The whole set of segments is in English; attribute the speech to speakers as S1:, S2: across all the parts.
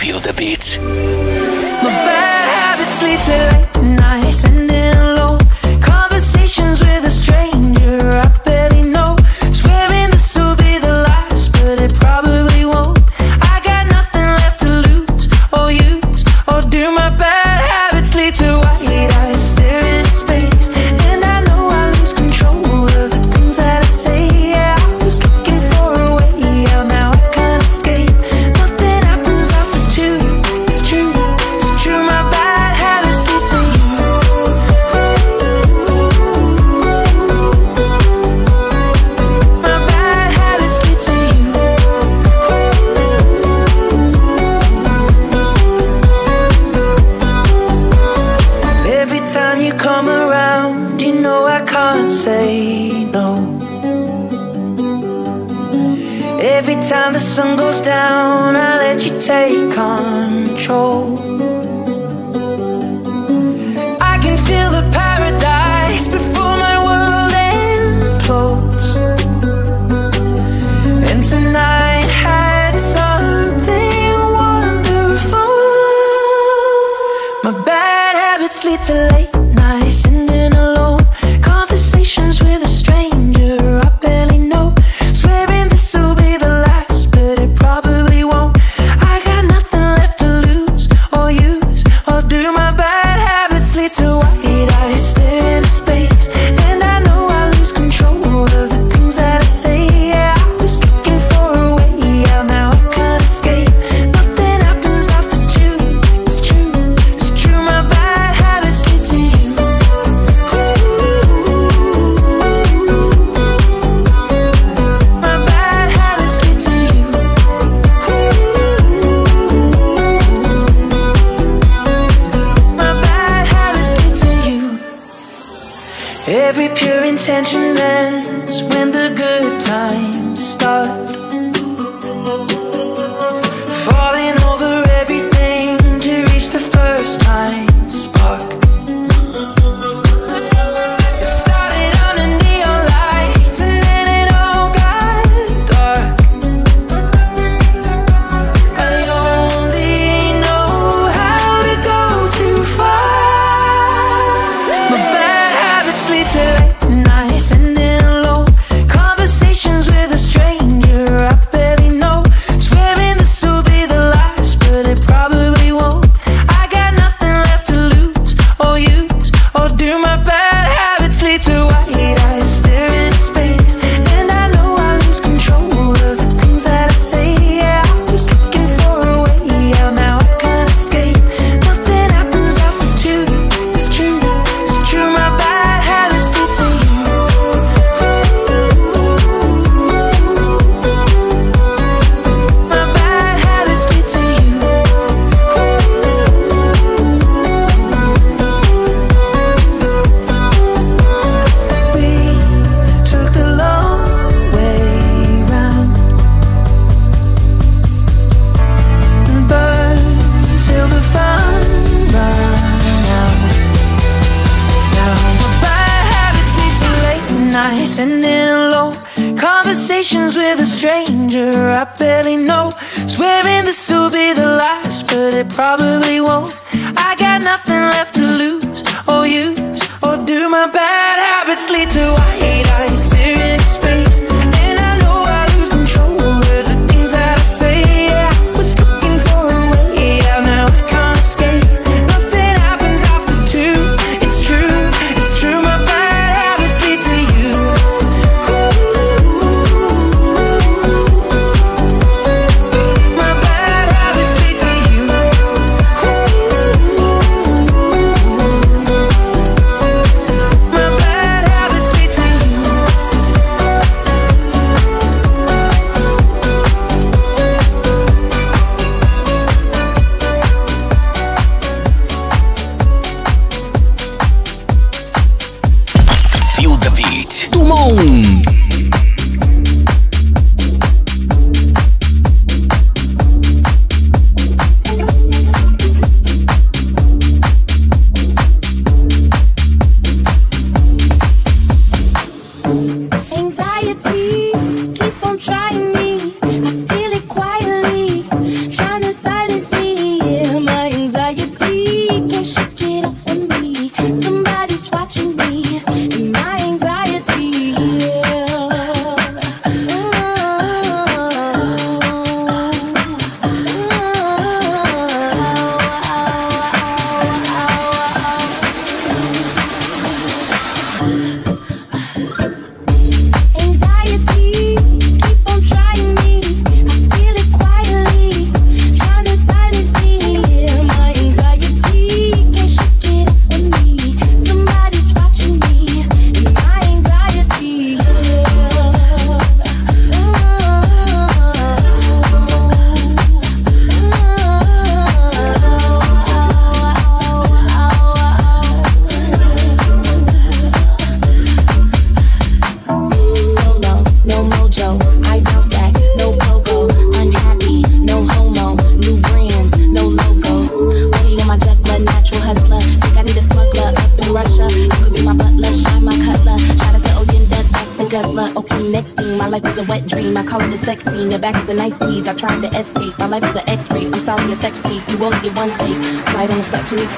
S1: Feel the beat.
S2: My bad habits lead to late nights ending alone. Conversations with a stranger I barely know. Swearing this will be the last, but it probably won't. I got nothing left to lose or use or do. My bad habits lead to white eyes staring into space, and I know I lose control of the things that I say. Yeah, I was looking for a way out, now I can't escape. Nothing happens after two. It's true, it's true. My bad habits lead to you. My bad habits lead to you. Every time you come around, you know I can't say no. Every time the sun goes down, I let you take control. I can feel the paradise before my world implodes. And tonight had something wonderful. My bad habits lead to late nights ending alone. Conversations with a stranger I barely know. Swearing this will be the last, but it probably won't. I got nothing left to lose or use or do. My bad habits lead to white eyes staring into space, and I know I lose control of the things that I say. Yeah, I was looking for a way out, now I can't escape. Nothing happens after two. It's true, it's true. My bad habits lead to you. My bad habits lead to you. My bad habits lead to you. Every pure intention ends when the good times start. Falling over everything to reach the first time spark. It started under neon lights and then it all got dark. I only know how to go too far. My bad habits lead to late nights ending alone. Conversations with a stranger I barely know. Swearing this will be the last, but it probably won't. I got nothing left to lose or use or do. My bad habits lead to white eyes staring into space, and I know I lose control of the things that I say. Yeah, I was looking for a way out, now I can't escape. Nothing happens after two. It's true, it's true. My bad habits lead to you. My bad habits lead to you. We took the long way round and burned till the fun ran out. Now my bad habits lead to late nights ending alone. Conversations with a stranger I barely know. Swearing this will be the last, but it probably won't. I got nothing left to lose or use or do. My bad habits lead to white eyes staring into space, and I know I lose control of the things that I say. Yeah, I was looking for a way out, now I can't escape. Nothing happens after two. It's true, it's true. My bad habits lead to you. My bad habits lead to you.
S1: My life is a wet dream. I call it a sex scene. Your back is a nice tease. I tried to escape. My life is an X-ray. I'm sorry, a sex tape. You only get one take. Light on the set, please.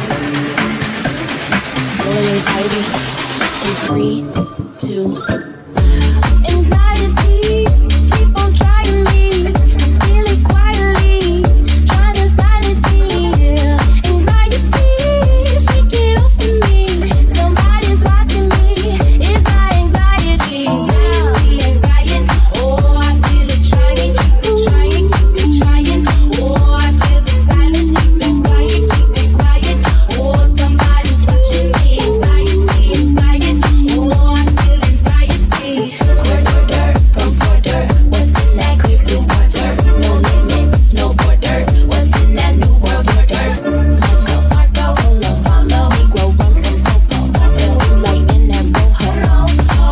S1: Rolling anxiety. In 3, 2. Anxiety, keep on trying me. I feel it quietly, trying to silence me. Yeah. Anxiety, shake it off of me. Somebody's watching me. It's my anxiety. Anxiety, anxiety. Oh, I feel it trying, keep it trying, keep it trying. Oh, I feel the silence, keep it quiet, keep it quiet. Oh, somebody's watching me. Anxiety, anxiety. Oh, I feel anxiety. From border, what's in that clear blue water? No limits, no borders. What's in that new world order? Marco, Polo, Negro, rum from Popo. Feel like in that rojo.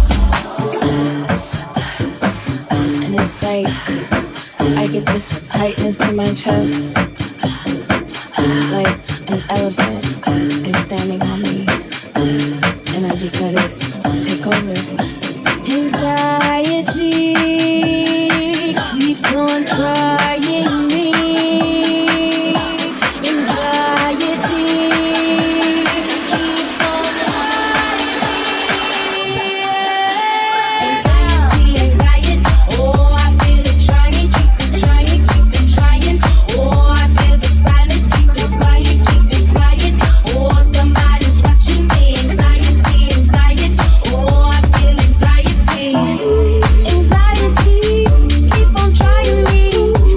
S1: And it's like I get this tightness in my chest, like an elephant is standing on me, and I just let it take over. Anxiety keeps on trying me. Anxiety keeps on trying me. Anxiety, anxiety. Oh, I feel it trying, keep it trying, keep it trying. Oh, I feel the silence, keep it quiet, keep it quiet. Oh, somebody's watching me. Anxiety, anxiety. Oh, I feel anxiety. Anxiety, keep on trying me.